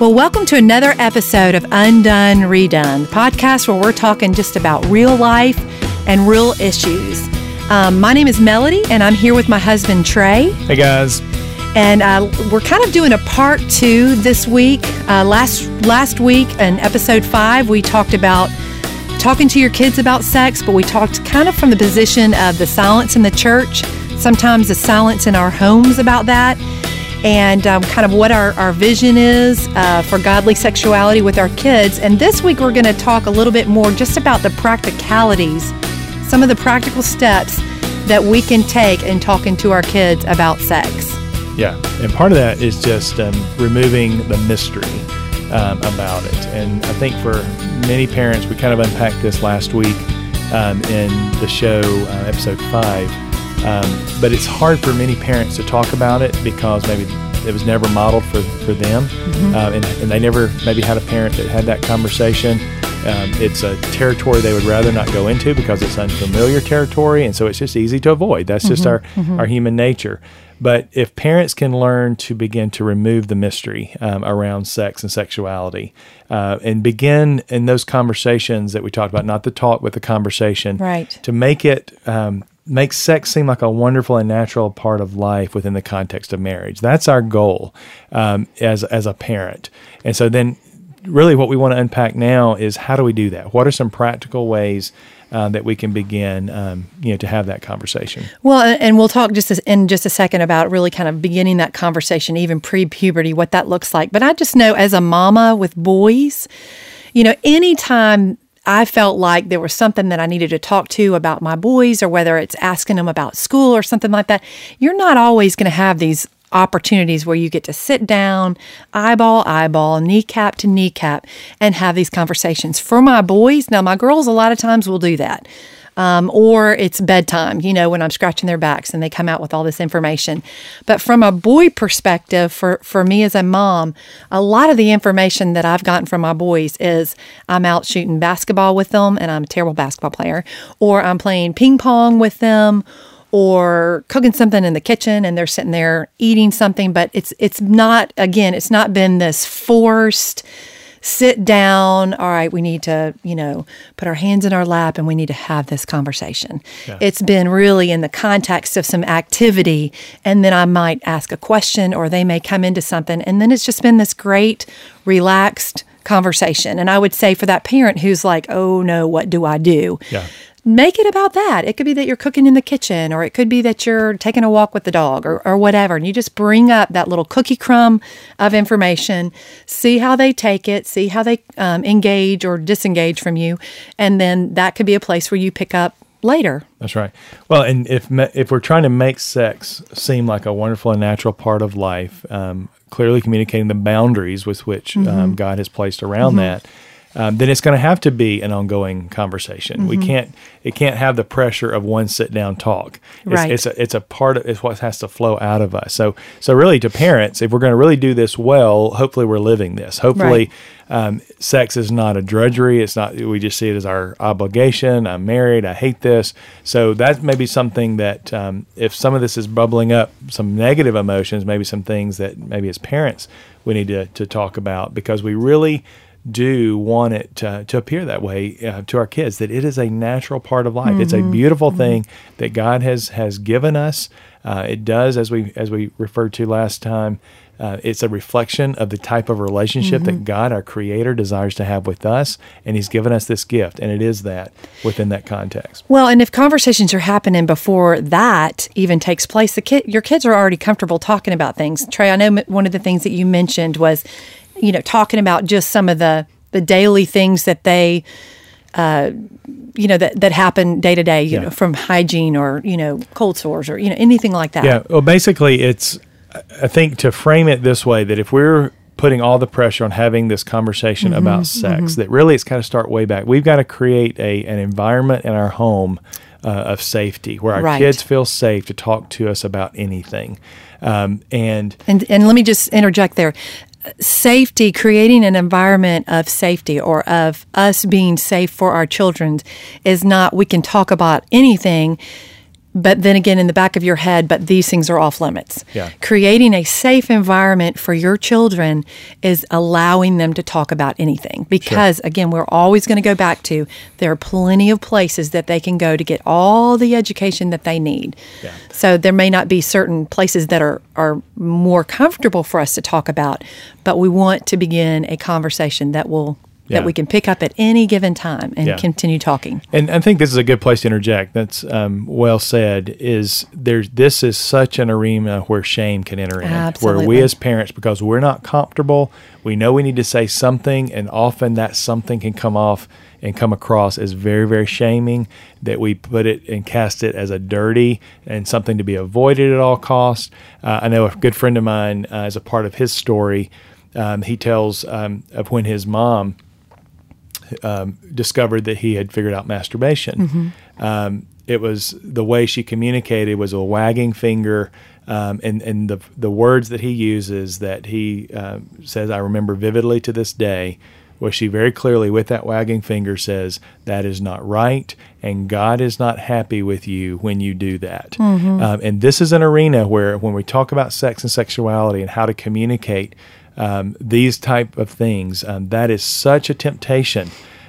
Well, welcome to another episode of Undone, Redone, the podcast where we're talking just about real life and real issues. My name is Melody, and I'm here with my husband, Trey. Hey, guys. And we're kind of doing a part 2 this week. Last week in episode 5, we talked about talking to your kids about sex, but we talked kind of from the position of the silence in the church, sometimes the silence in our homes about that, and kind of what our vision is for godly sexuality with our kids. And this week we're going to talk a little bit more just about the practicalities, some of the practical steps that we can take in talking to our kids about sex. Yeah, and part of that is just removing the mystery about it. And I think for many parents, we kind of unpacked this last week in the show, episode 5. But it's hard for many parents to talk about it because maybe it was never modeled for them. And they never maybe had a parent that had that conversation. It's a territory they would rather not go into because it's unfamiliar territory, and so it's just easy to avoid. That's just our human nature. But if parents can learn to begin to remove the mystery around sex and sexuality and begin in those conversations that we talked about, not the talk, but the conversation, right, to make it make sex seem like a wonderful and natural part of life within the context of marriage. That's our goal as a parent. And so then really what we want to unpack now is how do we do that? What are some practical ways that we can begin to have that conversation? Well, and we'll talk in just a second about really kind of beginning that conversation, even pre-puberty, what that looks like. But I just know as a mama with boys, anytime I felt like there was something that I needed to talk to about my boys, or whether it's asking them about school or something like that, you're not always going to have these opportunities where you get to sit down, eyeball, kneecap to kneecap, and have these conversations. For my boys, now my girls a lot of times will do that. Or it's bedtime, when I'm scratching their backs and they come out with all this information. But from a boy perspective, for me as a mom, a lot of the information that I've gotten from my boys is I'm out shooting basketball with them, and I'm a terrible basketball player, or I'm playing ping pong with them, or cooking something in the kitchen and they're sitting there eating something. But it's not been this forced sit down, all right, we need to, put our hands in our lap and we need to have this conversation. Yeah. It's been really in the context of some activity, and then I might ask a question or they may come into something, and then it's just been this great, relaxed conversation. And I would say for that parent who's like, oh no, what do I do? Yeah. Make it about that. It could be that you're cooking in the kitchen, or it could be that you're taking a walk with the dog, or whatever. And you just bring up that little cookie crumb of information, see how they take it, see how they engage or disengage from you. And then that could be a place where you pick up later. That's right. Well, and if we're trying to make sex seem like a wonderful and natural part of life, clearly communicating the boundaries with which God has placed around that, then it's going to have to be an ongoing conversation. It can't have the pressure of one sit-down talk. It's a part of it's what has to flow out of us. So really, to parents, if we're going to really do this well, hopefully we're living this. Hopefully, sex is not a drudgery. It's not. We just see it as our obligation. I'm married. I hate this. So that may be something that if some of this is bubbling up, some negative emotions, maybe some things that maybe as parents we need to talk about, because we really do want it to appear that way to our kids, that it is a natural part of life. It's a beautiful thing that God has given us. It does, as we referred to last time, it's a reflection of the type of relationship that God, our Creator, desires to have with us, and He's given us this gift, and it is that within that context. Well, and if conversations are happening before that even takes place, your kids are already comfortable talking about things. Trey, I know one of the things that you mentioned was talking about just some of the daily things that they, that happen day to day, from hygiene or, cold sores or, anything like that. Yeah. Well, basically I think to frame it this way, that if we're putting all the pressure on having this conversation about sex, that really it's got to start way back. We've got to create an environment in our home of safety where our kids feel safe to talk to us about anything. And let me just interject there. Safety, creating an environment of safety or of us being safe for our children is not we can talk about anything. But then again, in the back of your head, but these things are off limits. Yeah. Creating a safe environment for your children is allowing them to talk about anything. Because, again, we're always going to go back to there are plenty of places that they can go to get all the education that they need. Yeah. So there may not be certain places that are more comfortable for us to talk about, but we want to begin a conversation that we can pick up at any given time and continue talking. And I think this is a good place to interject. That's well said. This is such an arena where shame can enter in. Absolutely. Where we as parents, because we're not comfortable, we know we need to say something, and often that something can come off and come across as very, very shaming, that we put it and cast it as a dirty and something to be avoided at all costs. I know a good friend of mine, as a part of his story, he tells of when his mom discovered that he had figured out masturbation. It was the way she communicated was a wagging finger, and the words that he uses that he says, I remember vividly to this day, where she very clearly with that wagging finger says, that is not right, and God is not happy with you when you do that. And this is an arena where when we talk about sex and sexuality and how to communicate these type of things, that is such a temptation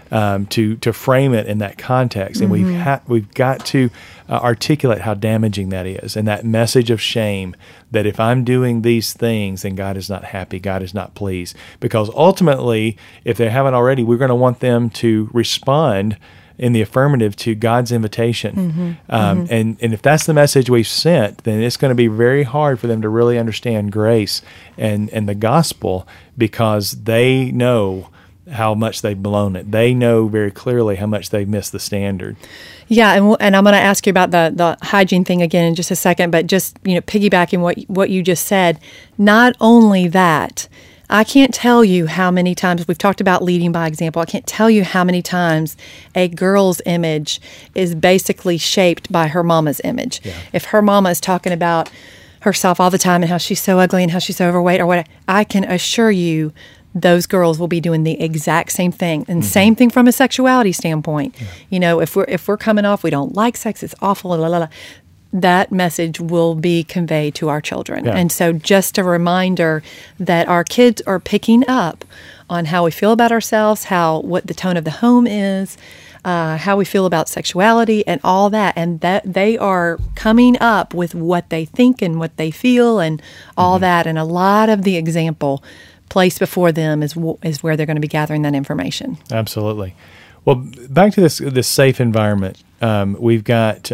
to frame it in that context, and we've got to articulate how damaging that is, and that message of shame that if I'm doing these things, then God is not happy, God is not pleased, because ultimately, if they haven't already, we're going to want them to respond in the affirmative to God's invitation. And if that's the message we've sent, then it's going to be very hard for them to really understand grace and the gospel, because they know how much they've blown it. They know very clearly how much they've missed the standard. Yeah, and I'm going to ask you about the hygiene thing again in just a second, but just piggybacking what you just said, not only that, I can't tell you how many times we've talked about leading by example. I can't tell you how many times a girl's image is basically shaped by her mama's image. Yeah. If her mama is talking about herself all the time and how she's so ugly and how she's so overweight or what, I can assure you those girls will be doing the exact same thing. And same thing from a sexuality standpoint. Yeah. If we're coming off, we don't like sex, it's awful, la, la, la, that message will be conveyed to our children. Yeah. And so just a reminder that our kids are picking up on how we feel about ourselves, what the tone of the home is, how we feel about sexuality and all that, and that they are coming up with what they think and what they feel and all that, and a lot of the example placed before them is where they're going to be gathering that information. Absolutely. Well, back to this safe environment. We've got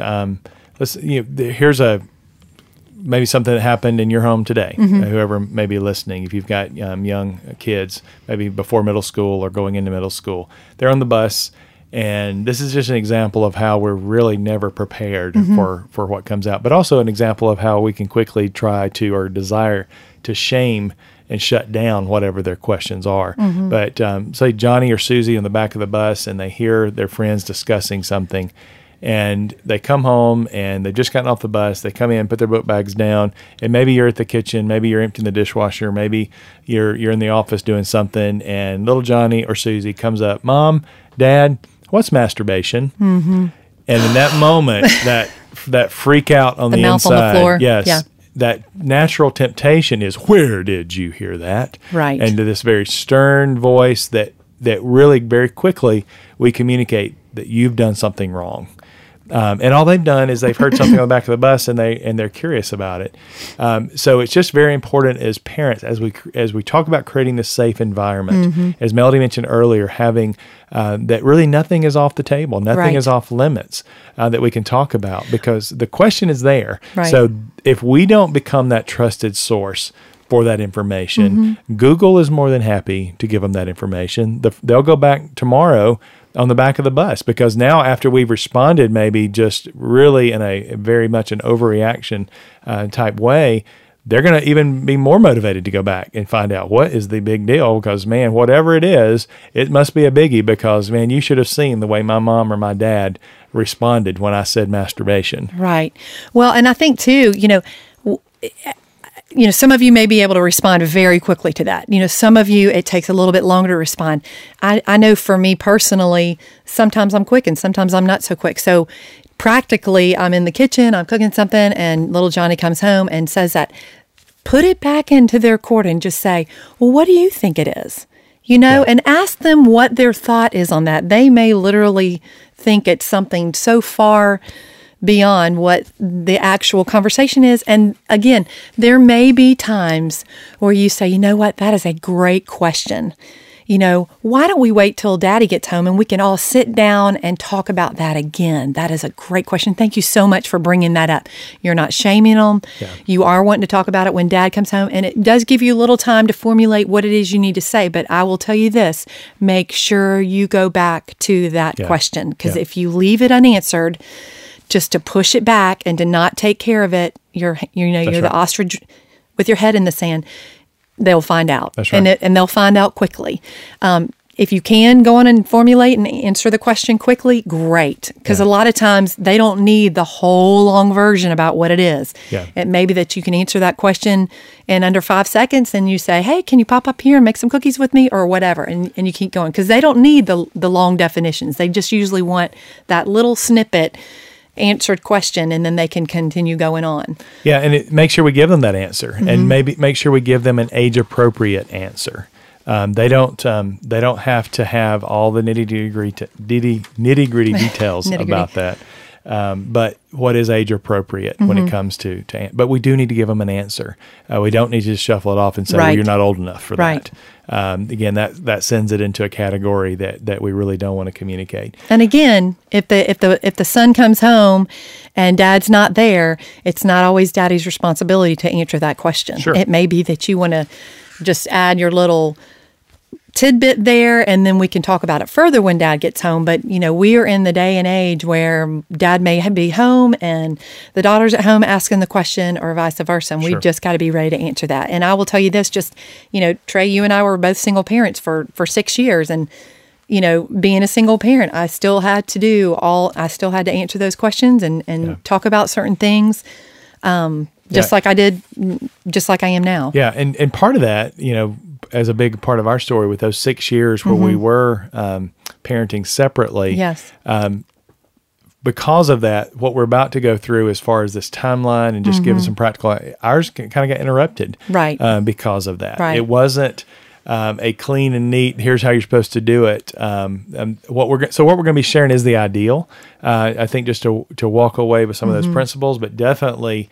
here's maybe something that happened in your home today. Whoever may be listening, if you've got young kids, maybe before middle school or going into middle school, they're on the bus. And this is just an example of how we're really never prepared for what comes out, but also an example of how we can quickly try to or desire to shame and shut down whatever their questions are. But say Johnny or Susie on the back of the bus, and they hear their friends discussing something, and they come home and they've just gotten off the bus. They come in, put their book bags down, and maybe you're at the kitchen, maybe you're emptying the dishwasher, maybe you're in the office doing something, and little Johnny or Susie comes up, Mom, Dad, what's masturbation? And in that moment, that freak out on the mouth inside, on the floor. Yes, yeah. That natural temptation is, where did you hear that? Right. And to this very stern voice that really very quickly we communicate that you've done something wrong. And all they've done is they've heard something on the back of the bus, and they're curious about it. So it's just very important as parents, as we talk about creating this safe environment, as Melody mentioned earlier, having that really nothing is off the table, nothing is off limits that we can talk about, because the question is there. Right. So if we don't become that trusted source for that information, Google is more than happy to give them that information. They'll go back tomorrow on the back of the bus, because now after we've responded maybe just really in a very much an overreaction type way, they're going to even be more motivated to go back and find out what is the big deal, because, man, whatever it is, it must be a biggie, because, man, you should have seen the way my mom or my dad responded when I said masturbation. Right. Well, and I think, too, some of you may be able to respond very quickly to that. Some of you, it takes a little bit longer to respond. I know for me personally, sometimes I'm quick and sometimes I'm not so quick. So practically, I'm in the kitchen, I'm cooking something, and little Johnny comes home and says that. Put it back into their court and just say, well, what do you think it is? And ask them what their thought is on that. They may literally think it's something so far beyond what the actual conversation is. And again, there may be times where you say, you know what, that is a great question. Why don't we wait till Daddy gets home and we can all sit down and talk about that again? That is a great question. Thank you so much for bringing that up. You're not shaming them. Yeah. You are wanting to talk about it when Dad comes home. And it does give you a little time to formulate what it is you need to say. But I will tell you this, make sure you go back to that question. Because if you leave it unanswered, just to push it back and to not take care of it, you're the ostrich with your head in the sand. They'll find out. That's right. And they'll find out quickly. If you can go on and formulate and answer the question quickly, great. Because a lot of times they don't need the whole long version about what it is. Yeah. It may be that you can answer that question in under 5 seconds and you say, hey, can you pop up here and make some cookies with me or whatever? And you keep going. Because they don't need the long definitions. They just usually want that little snippet answered question, and then they can continue going on. Yeah, and make sure we give them that answer, and maybe make sure we give them an age-appropriate answer. They don't have to have all the nitty-gritty details about that. But what is age appropriate when it comes to but we do need to give them an answer. We don't need to just shuffle it off and say, well, you're not old enough for that. Again, that sends it into a category that we really don't want to communicate. And again, if the son comes home and Dad's not there, it's not always Daddy's responsibility to answer that question. Sure. It may be that you want to just add your little tidbit there, and then we can talk about it further when Dad gets home. But, we are in the day and age where Dad may be home and the daughter's at home asking the question or vice versa. And we've just got to be ready to answer that. And I will tell you this, just, Trey, you and I were both single parents for 6 years. And, being a single parent, I still had to answer those questions and talk about certain things. Just like I did, just like I am now. Yeah. And part of that, as a big part of our story with those 6 years where we were parenting separately. Yes. Because of that, what we're about to go through as far as this timeline and just giving some practical, ours kind of got interrupted. Right. Because of that. Right. It wasn't a clean and neat, here's how you're supposed to do it. What we're going to be sharing is the ideal. I think just to walk away with some of those principles, but definitely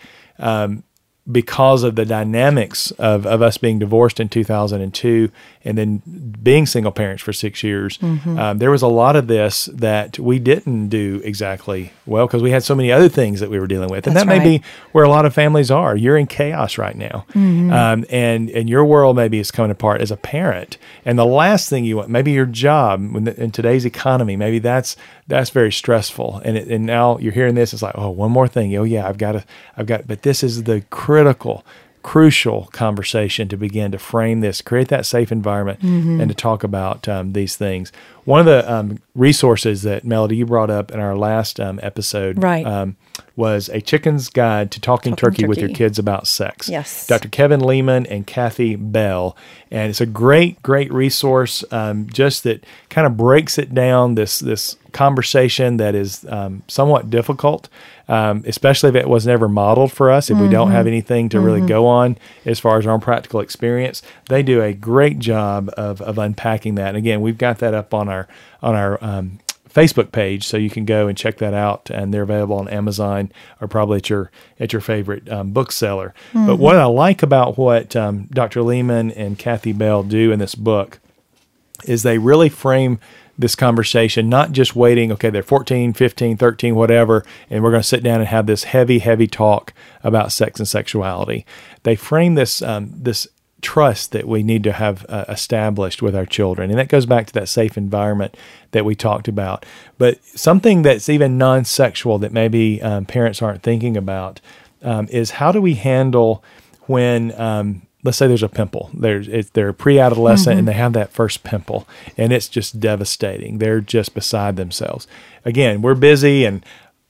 because of the dynamics of us being divorced in 2002 and then being single parents for 6 years, there was a lot of this that we didn't do exactly well because we had so many other things that we were dealing with. And that may be where a lot of families are. You're in chaos right now. And your world maybe is coming apart as a parent. And the last thing you want, maybe your job in today's economy, maybe that's very stressful. And now you're hearing this, it's like, oh, one more thing. Oh yeah, I've got, but this is the crucial conversation to begin to frame this, create that safe environment, and to talk about these things. One of the resources that Melody you brought up in our last episode was A Chicken's Guide to Talking Turkey with Your Kids About Sex. Yes. Dr. Kevin Lehman and Kathy Bell. And it's a great resource just that kind of breaks it down, this conversation that is somewhat difficult, especially if it was never modeled for us, if we don't have anything to really go on as far as our own practical experience. They do a great job of unpacking that. And again, we've got that up on our Facebook page, so you can go and check that out, and they're available on Amazon or probably at your favorite bookseller. But what I like about what Dr. Lehman and Kathy Bell do in this book is they really frame this conversation, not just waiting, okay, they're 14, 15, 13, whatever, and we're going to sit down and have this heavy talk about sex and sexuality. They frame this this trust that we need to have established with our children. And that goes back to that safe environment that we talked about. But something that's even non-sexual that maybe parents aren't thinking about is how do we handle when, let's say there's a pimple. They're pre-adolescent and they have that first pimple, and it's just devastating. They're just beside themselves. Again, we're busy, and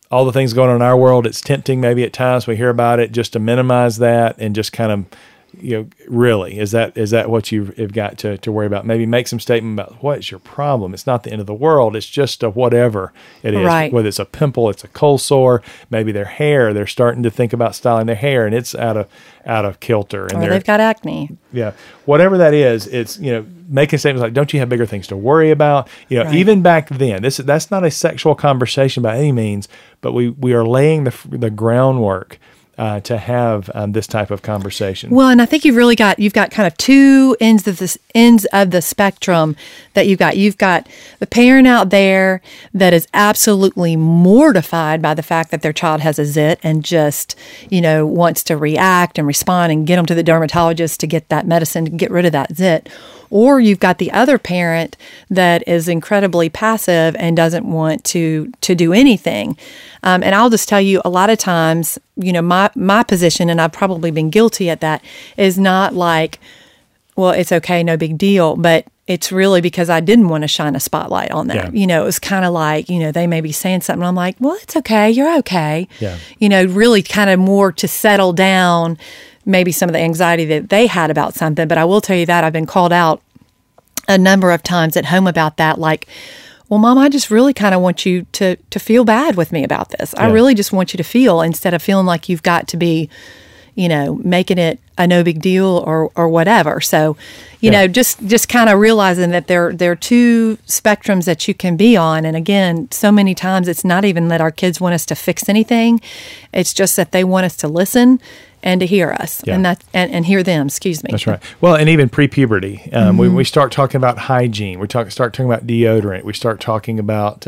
all the things going on in our world, it's tempting maybe at times we hear about it just to minimize that and just kind of, really, is that what you've got to worry about? Maybe make some statement about what is your problem. It's not the end of the world. It's just a whatever it is. Right. Whether it's a pimple, it's a cold sore, maybe their hair, they're starting to think about styling their hair and it's out of kilter. And or they've got acne. Yeah. Whatever that is, it's, making statements like, don't you have bigger things to worry about? Right. Even back then, that's not a sexual conversation by any means, but we are laying the groundwork to have this type of conversation. Well, and I think you've got kind of two ends of the spectrum that you've got. You've got the parent out there that is absolutely mortified by the fact that their child has a zit and just, wants to react and respond and get them to the dermatologist to get that medicine to get rid of that zit. Or you've got the other parent that is incredibly passive and doesn't want to do anything. And I'll just tell you, a lot of times, my position, and I've probably been guilty at that, is not like, well, it's okay, no big deal, but it's really because I didn't want to shine a spotlight on that. Yeah. It was kind of like, they may be saying something. I'm like, well, it's okay. You're okay. Yeah. Really kind of more to settle down maybe some of the anxiety that they had about something. But I will tell you that I've been called out a number of times at home about that. Like, well, Mom, I just really kind of want you to feel bad with me about this. I really just want you to feel, instead of feeling like you've got to be, making it a no big deal or whatever. So, just kind of realizing that there are two spectrums that you can be on. And again, so many times it's not even that our kids want us to fix anything. It's just that they want us to listen and to hear us, and hear them. Excuse me. That's right. Well, and even pre-puberty, we start talking about hygiene. We start talking about deodorant. We start talking about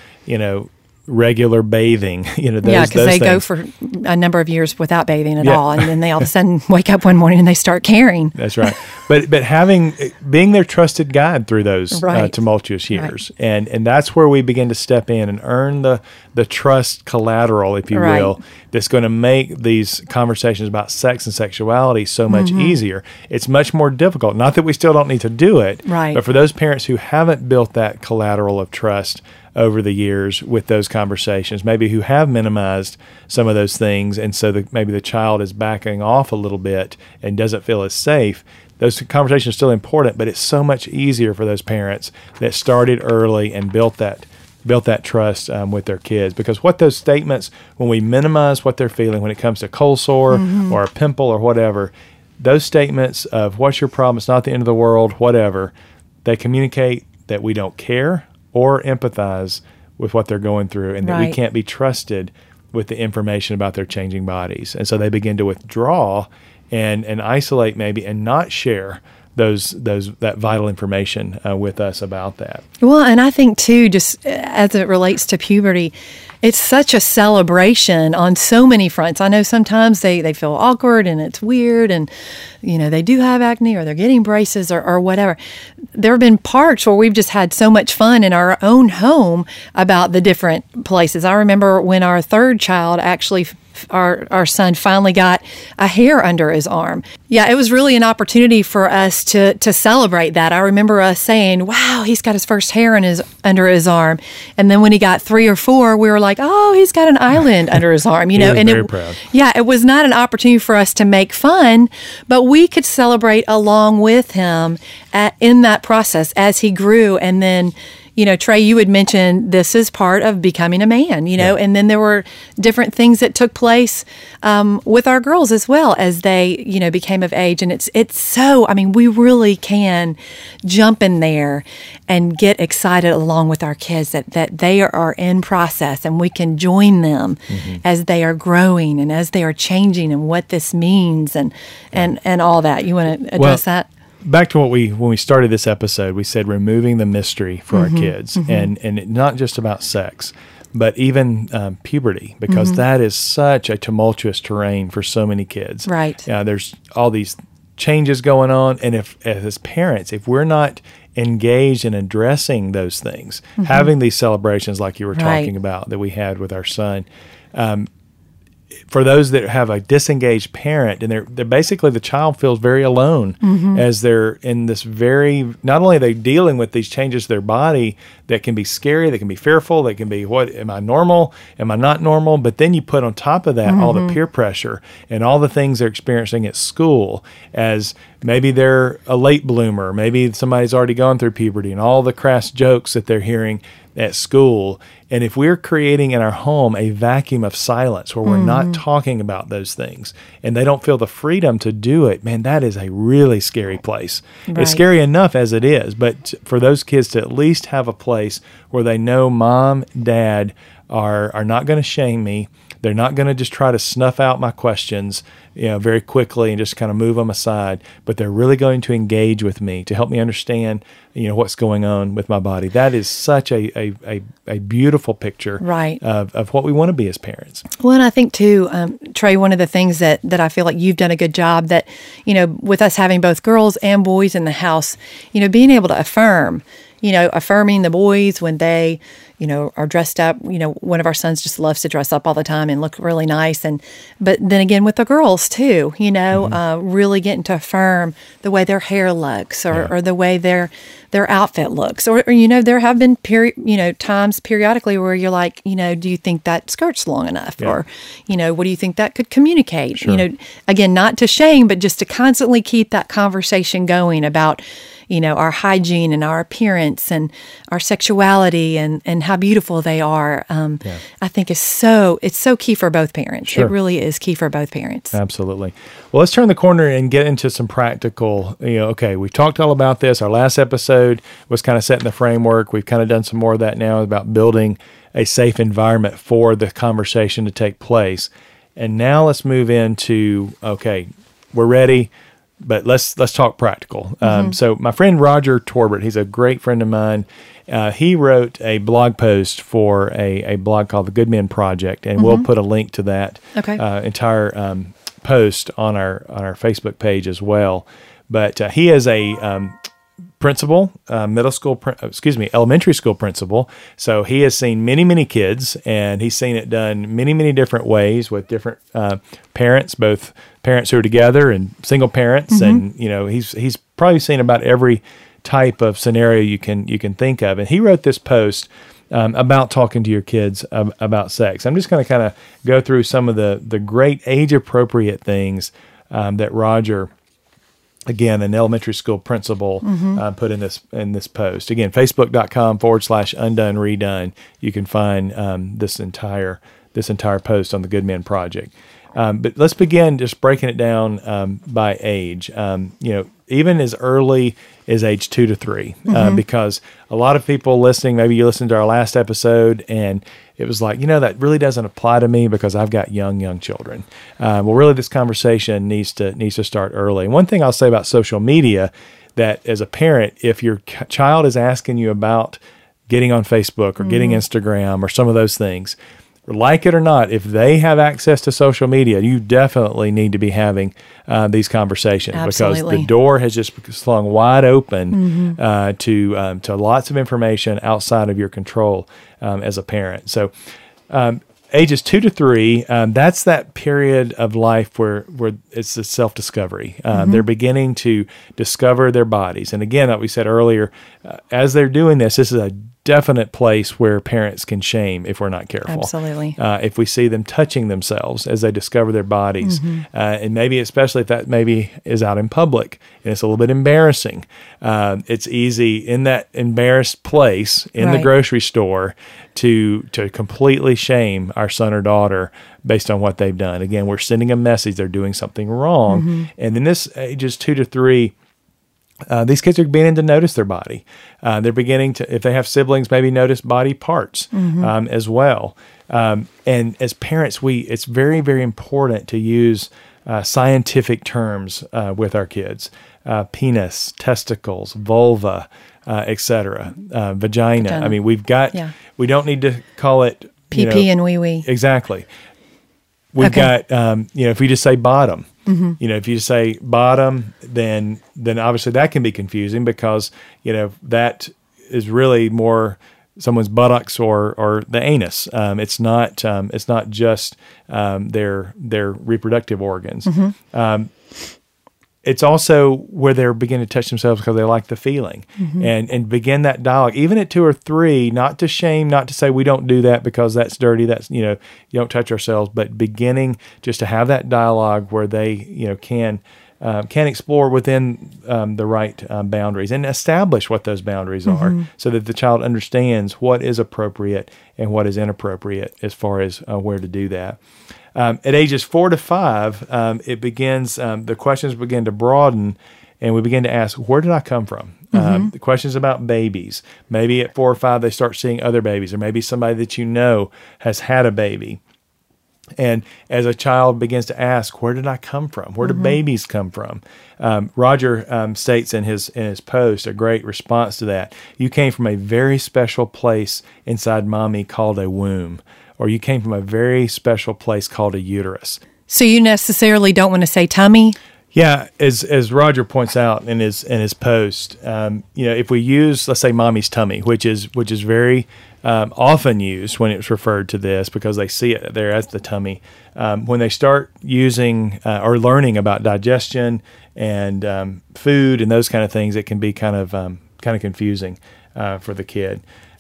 regular bathing. Those, because they go for a number of years without bathing at all, and then they all of a sudden wake up one morning and they start caring. That's right. But being their trusted guide through those tumultuous years, and that's where we begin to step in and earn the trust collateral, if you will, that's going to make these conversations about sex and sexuality so much easier. It's much more difficult. Not that we still don't need to do it, but for those parents who haven't built that collateral of trust over the years with those conversations, maybe who have minimized some of those things, and so maybe the child is backing off a little bit and doesn't feel as safe. Those conversations are still important, but it's so much easier for those parents that started early and built that trust with their kids. Because what those statements, when we minimize what they're feeling when it comes to cold sore or a pimple or whatever, those statements of what's your problem, it's not the end of the world, whatever, they communicate that we don't care or empathize with what they're going through, and that we can't be trusted with the information about their changing bodies. And so they begin to withdraw and isolate maybe, and not share that vital information with us about that. Well, and I think too, just as it relates to puberty, it's such a celebration on so many fronts. I know sometimes they feel awkward and it's weird, and they do have acne or they're getting braces or whatever. There have been parts where we've just had so much fun in our own home about the different places. I remember when our third child actually, our son finally got a hair under his arm. Yeah, it was really an opportunity for us to celebrate that. I remember us saying, wow, he's got his first hair under his arm. And then when he got 3 or 4, we were like, oh, he's got an island under his arm. Very proud. Yeah, it was not an opportunity for us to make fun, but we could celebrate along with him in that process as he grew. And then, Trey, you had mentioned this is part of becoming a man, and then there were different things that took place with our girls as well as they, became of age. And it's so, we really can jump in there and get excited along with our kids that they are in process, and we can join them as they are growing and as they are changing, and what this means and all that. You want to address that? Back to when we started this episode, we said removing the mystery for our kids, and not just about sex, but even puberty, because that is such a tumultuous terrain for so many kids. Right. There's all these changes going on, and as parents, if we're not engaged in addressing those things, having these celebrations like you were talking about that we had with our son, for those that have a disengaged parent, and they're basically, the child feels very alone as they're in this not only are they dealing with these changes to their body that can be scary, they can be fearful, they can be, what, am I normal? Am I not normal? But then you put on top of that all the peer pressure and all the things they're experiencing at school, as maybe they're a late bloomer, maybe somebody's already gone through puberty, and all the crass jokes that they're hearing at school. And if we're creating in our home a vacuum of silence where we're not talking about those things, and they don't feel the freedom to do it, man, that is a really scary place. Right. It's scary enough as it is, but for those kids to at least have a place where they know mom, dad are not going to shame me. They're not going to just try to snuff out my questions, very quickly and just kind of move them aside, but they're really going to engage with me to help me understand, what's going on with my body. That is such a beautiful picture, right, of what we want to be as parents. Well, and I think too, Trey, one of the things that I feel like you've done a good job that, with us having both girls and boys in the house, being able to affirming the boys when they, are dressed up. One of our sons just loves to dress up all the time and look really nice. But then again, with the girls too, really getting to affirm the way their hair looks or the way their outfit looks. Or there have been times periodically where you're like, do you think that skirt's long enough? Yeah. Or, what do you think that could communicate? Sure. Again, not to shame, but just to constantly keep that conversation going about, our hygiene and our appearance and our sexuality and how beautiful they are. I think it's so key for both parents. Sure. It really is key for both parents. Absolutely. Well, let's turn the corner and get into some practical, okay, we've talked all about this. Our last episode was kind of setting the framework. We've kind of done some more of that now about building a safe environment for the conversation to take place. And now let's move into, okay, we're ready, but let's talk practical. So my friend Roger Torbert, he's a great friend of mine. He wrote a blog post for a blog called The Good Men Project, and we'll put a link to that entire post on our Facebook page as well. But he is a principal, elementary school principal. So he has seen many, many kids, and he's seen it done many, many different ways with different parents, both parents who are together and single parents. And, he's probably seen about every type of scenario you can think of. And he wrote this post about talking to your kids about sex. I'm just going to kind of go through some of the great age-appropriate things that Roger, again, an elementary school principal, put in this post. Again, facebook.com/undone redone. You can find this entire post on the Good Men Project. But let's begin just breaking it down by age. Even as early as age 2 to 3, because a lot of people listening, maybe you listened to our last episode and it was like, that really doesn't apply to me because I've got young children. Well, really, this conversation needs to start early. And one thing I'll say about social media, that as a parent, if your child is asking you about getting on Facebook or getting Instagram or some of those things, like it or not, if they have access to social media, you definitely need to be having these conversations. Absolutely. Because the door has just slung wide open to lots of information outside of your control as a parent. So ages 2 to 3, that's that period of life where it's a self-discovery. They're beginning to discover their bodies. And again, like we said earlier, as they're doing this is a definite place where parents can shame if we're not careful. Absolutely. If we see them touching themselves as they discover their bodies, and maybe especially if that maybe is out in public and it's a little bit embarrassing, it's easy in that embarrassed place in the grocery store to completely shame our son or daughter based on what they've done. Again, we're sending a message they're doing something wrong. And in this ages 2 to 3, these kids are beginning to notice their body. They're beginning to, if they have siblings, maybe notice body parts as well. And as parents, it's very, very important to use scientific terms with our kids. Penis, testicles, vulva, etc., vagina. I mean, we don't need to call it PP and wee wee. Exactly. We've got, if we just say bottom, if you say bottom, then obviously that can be confusing because, that is really more someone's buttocks or the anus. It's not just their reproductive organs. It's also where they're beginning to touch themselves because they like the feeling, and begin that dialogue, even at 2 or 3, not to shame, not to say we don't do that because that's dirty. That's, you don't touch ourselves, but beginning just to have that dialogue where they, can explore within the right boundaries and establish what those boundaries are, so that the child understands what is appropriate and what is inappropriate as far as where to do that. At ages 4 to 5, it begins. The questions begin to broaden, and we begin to ask, "Where did I come from?" The questions about babies. Maybe at 4 or 5, they start seeing other babies, or maybe somebody that has had a baby. And as a child begins to ask, "Where did I come from? Where do babies come from?" Roger states in his post a great response to that. "You came from a very special place inside mommy called a womb." Or you came from a very special place called a uterus. So you necessarily don't want to say tummy? Yeah, as Roger points out in his post, if we use, let's say, mommy's tummy, which is very often used when it's referred to this because they see it there as the tummy. When they start using or learning about digestion and food and those kind of things, it can be kind of confusing for the kid.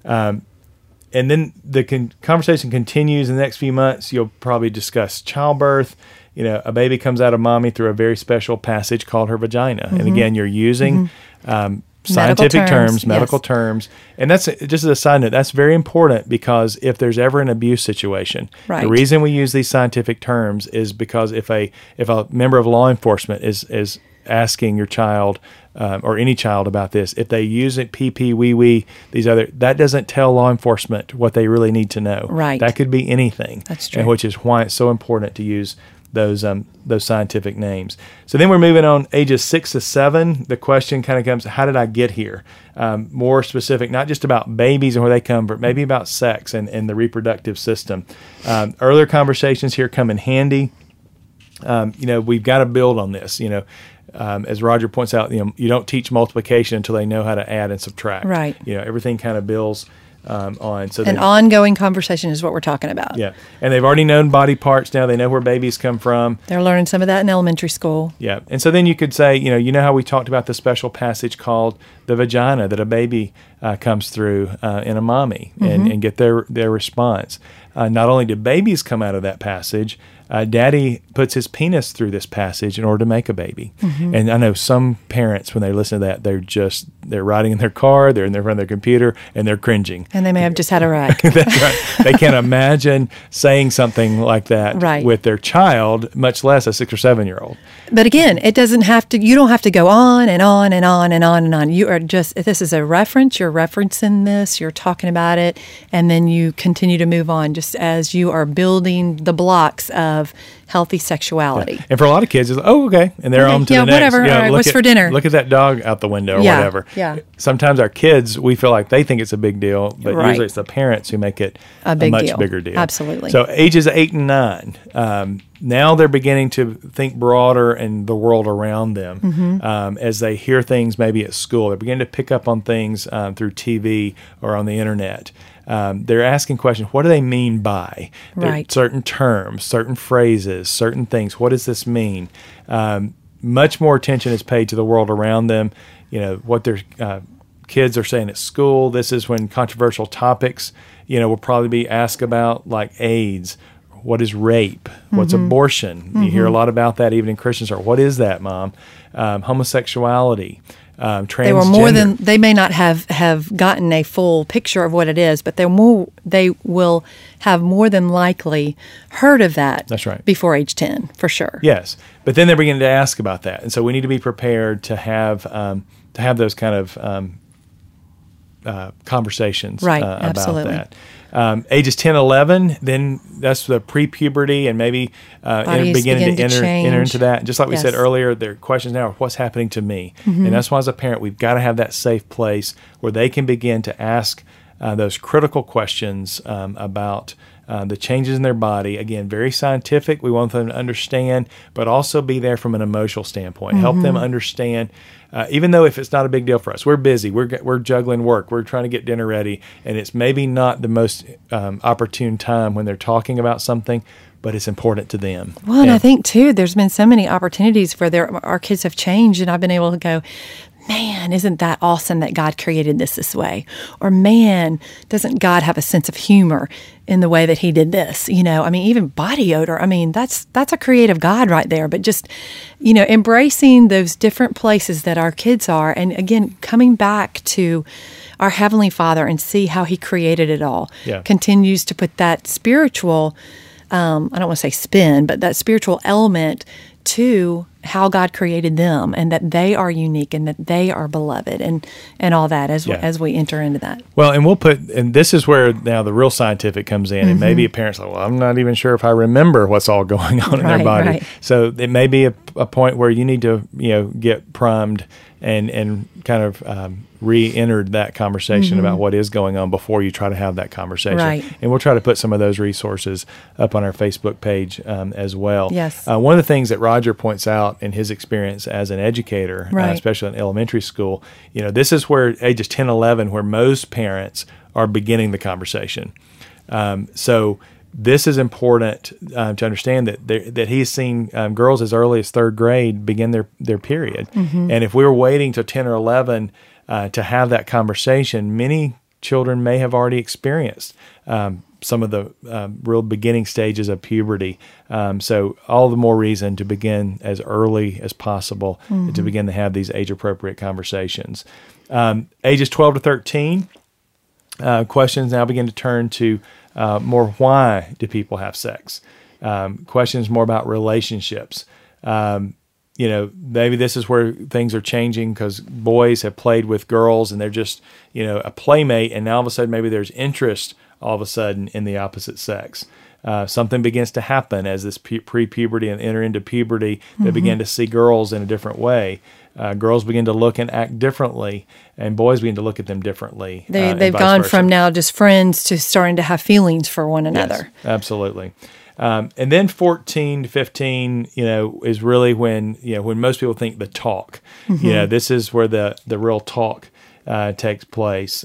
And then the conversation continues in the next few months. You'll probably discuss childbirth. A baby comes out of mommy through a very special passage called her vagina. And again, you're using scientific terms, medical terms. And that's, just as a side note, that's very important because if there's ever an abuse situation, the reason we use these scientific terms is because if a member of law enforcement is asking your child or any child about this, if they use it pee, wee, wee, that doesn't tell law enforcement what they really need to know. Right. That could be anything. That's true. And which is why it's so important to use those scientific names. So then we're moving on ages 6 to 7. The question kind of comes, how did I get here? More specific, not just about babies and where they come, but maybe about sex and the reproductive system. Earlier conversations here come in handy. We've got to build on this, as Roger points out, you don't teach multiplication until they know how to add and subtract. Right. Everything kind of builds on. So an ongoing conversation is what we're talking about. Yeah. And they've already known body parts now. They know where babies come from. They're learning some of that in elementary school. Yeah. And so then you could say, you know how we talked about the special passage called the vagina that a baby comes through in a mommy and get their response. Not only do babies come out of that passage, daddy puts his penis through this passage in order to make a baby. And I know some parents, when they listen to that, they're riding in their car, they're in front of their computer, and they're cringing. And they may have just had a wreck. That's right. They can't imagine saying something like that with their child, much less a 6 or 7 year old. But again, it doesn't have to, you don't have to go on and on and on and on and on. You are just, this is a reference, you're referencing this, you're talking about it, and then you continue to move on just as you are building the blocks of healthy sexuality. Yeah. And for a lot of kids, it's like, oh, okay. And they're on to the next. Whatever. All right, what's for dinner? Look at that dog out the window or whatever. Yeah. Sometimes our kids, we feel like they think it's a big deal, but usually it's the parents who make it a much bigger deal. Absolutely. So ages 8 and 9, now they're beginning to think broader and the world around them as they hear things maybe at school. They're beginning to pick up on things through TV or on the internet. They're asking questions. What do they mean by certain terms, certain phrases, certain things? What does this mean? Much more attention is paid to the world around them. What their kids are saying at school. This is when controversial topics, will probably be asked about, like AIDS. What is rape? What's abortion? You hear a lot about that even in Christian circles. What is that, Mom? Homosexuality. Transgender. They were more than, they may not have gotten a full picture of what it is, but they will have more than likely heard of that. That's right. Before age 10, for sure. Yes, but then they're beginning to ask about that, and so we need to be prepared to have those kind of conversations about absolutely. that. Ages 10, 11, then that's the pre-puberty and maybe beginning to enter into that. Just like we said earlier, their questions now are, what's happening to me? And that's why as a parent, we've got to have that safe place where they can begin to ask those critical questions about the changes in their body. Again, very scientific. We want them to understand, but also be there from an emotional standpoint. Help them understand, even though if it's not a big deal for us, we're busy, we're juggling work, we're trying to get dinner ready, and it's maybe not the most opportune time when they're talking about something, but it's important to them. Well, and I think, too, there's been so many opportunities where our kids have changed, and I've been able to go, man, isn't that awesome that God created this way? Or, man, doesn't God have a sense of humor in the way that he did this? Even body odor, that's a creative God right there. But just, embracing those different places that our kids are, and again, coming back to our Heavenly Father and see how he created it all, continues to put that spiritual, I don't want to say spin, but that spiritual element to how God created them, and that they are unique and that they are beloved, and all that as we enter into that. Well, and this is where now the real scientific comes in, and maybe a parent's like, well, I'm not even sure if I remember what's all going on in their body. Right. So it may be a point where you need to, get primed and kind of re-entered that conversation about what is going on before you try to have that conversation. Right. And we'll try to put some of those resources up on our Facebook page as well. Yes. One of the things that Roger points out in his experience as an educator, especially in elementary school, this is where ages 10, 11, where most parents are beginning the conversation. So this is important to understand that he's seen girls as early as third grade begin their period. And if we were waiting till 10 or 11 to have that conversation, many children may have already experienced some of the real beginning stages of puberty. So all the more reason to begin as early as possible to begin to have these age-appropriate conversations. Ages 12 to 13, questions now begin to turn to more why do people have sex? Questions more about relationships. Maybe this is where things are changing because boys have played with girls and they're just, a playmate, and now all of a sudden maybe there's interest all of a sudden in the opposite sex. Something begins to happen as this pre-puberty and enter into puberty. They begin to see girls in a different way. Girls begin to look and act differently, and boys begin to look at them differently. They've gone from now just friends to starting to have feelings for one another. Yes, absolutely. And then 14 to 15, is really when most people think the talk. This is where the real talk takes place.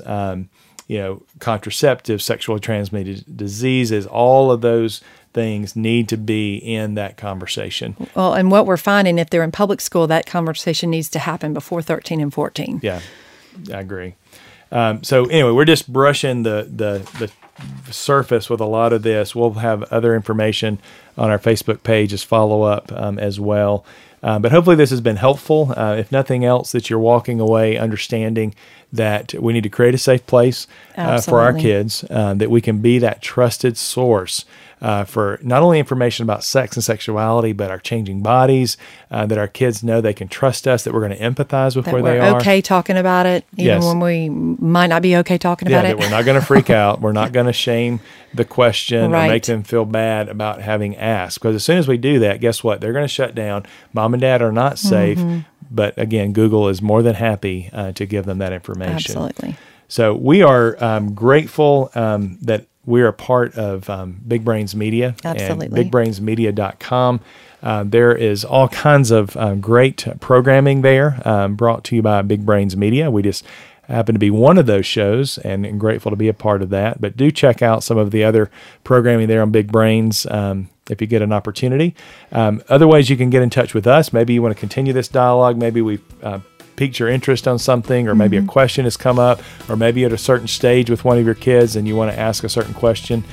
Contraceptive, sexually transmitted diseases, all of those things need to be in that conversation. Well, and what we're finding, if they're in public school, that conversation needs to happen before 13 and 14. Yeah, I agree. So anyway, we're just brushing the surface with a lot of this. We'll have other information on our Facebook page as follow-up as well. But hopefully this has been helpful. If nothing else, that you're walking away understanding that we need to create a safe place for our kids, that we can be that trusted source for not only information about sex and sexuality, but our changing bodies, that our kids know they can trust us, that we're going to empathize with where they are. We're okay talking about it, even when we might not be okay talking about it. Yeah, that we're not going to freak out. We're not going to shame the question or make them feel bad about having asked. Because as soon as we do that, guess what? They're going to shut down. Mom and dad are not safe. But again, Google is more than happy to give them that information. Absolutely. So we are grateful that we are a part of Big Brains Media. Absolutely. And BigBrainsMedia.com. There is all kinds of great programming there brought to you by Big Brains Media. We just happen to be one of those shows and grateful to be a part of that. But do check out some of the other programming there on Big Brains if you get an opportunity. Other ways you can get in touch with us. Maybe you want to continue this dialogue. Maybe we've piqued your interest on something, or maybe a question has come up, or maybe at a certain stage with one of your kids and you want to ask a certain question.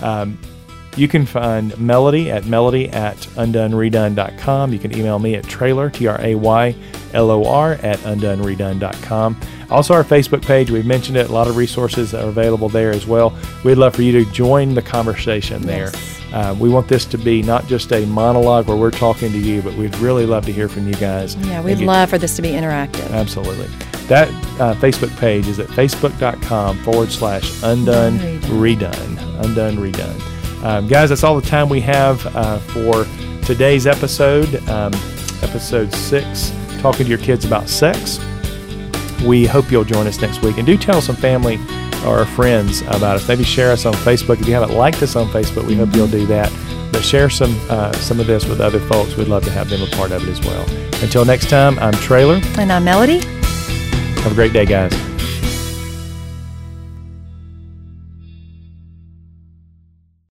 You can find Melody at melody@undoneredone.com. You can email me at traylor, TRAYLOR, @undoneredone.com. Also, our Facebook page, we've mentioned it, a lot of resources are available there as well. We'd love for you to join the conversation there. Yes. We want this to be not just a monologue where we're talking to you, but we'd really love to hear from you guys. Yeah, we'd love for this to be interactive. Absolutely. That Facebook page is at facebook.com/undoneredone. Undone Redone. Guys, that's all the time we have for today's episode, episode 6, talking to your kids about sex. We hope you'll join us next week. And do tell some family or our friends about us. Maybe share us on Facebook. If you haven't liked us on Facebook, we hope you'll do that. But share some of this with other folks. We'd love to have them a part of it as well. Until next time, I'm Traylor. And I'm Melody. Have a great day, guys.